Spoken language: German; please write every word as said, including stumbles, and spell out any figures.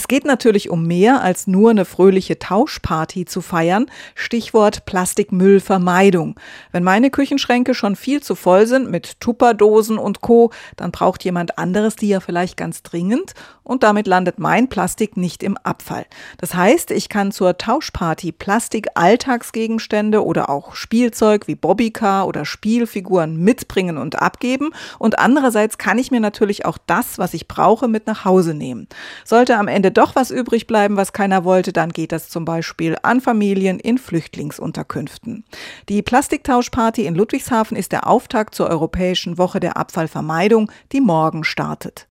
geht natürlich um mehr als nur eine fröhliche Tauschparty zu feiern. Stichwort Plastikmüllvermeidung. Wenn meine Küchenschränke schon viel zu voll sind mit Tupperdosen und Co., dann braucht jemand anderes die ja vielleicht ganz dringend und damit landet mein Plastik nicht im Abfall. Das heißt, ich kann zur Tauschparty Plastik-Alltagsgegenstände oder auch Spielzeug wie Bobbycar oder Spielfiguren mitbringen und abgeben und andererseits kann ich mir natürlich auch das, was ich brauche, mit nach Hause nehmen. Sollte am Ende doch was übrig bleiben, was keiner wollte, dann geht das zum Beispiel an Familien in Flüchtlingsunterkünften. Die Plastiktauschparty in Ludwigshafen ist der Auftakt zur Europäischen Woche der Abfallvermeidung, die morgen startet.